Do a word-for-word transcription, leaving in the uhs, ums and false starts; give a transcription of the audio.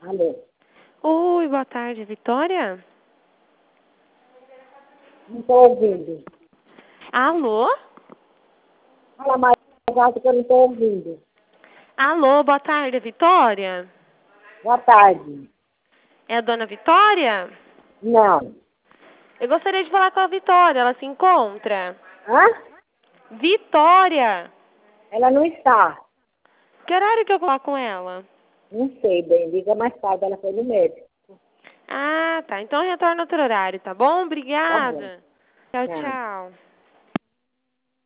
Alô? Oi, boa tarde, Vitória? Não estou ouvindo. Alô? Fala mais alto que eu não estou ouvindo. Alô, boa tarde, Vitória? Boa tarde. É a dona Vitória? Não. Eu gostaria de falar com a Vitória, ela se encontra? Hã? Vitória! Ela não está. Que horário que eu vou falar com ela? Não sei bem. Liga mais tarde. Ela foi no médico. Ah, tá. Então retorna outro horário, tá bom? Tá bom. Obrigada. Tchau, Tchau. tchau.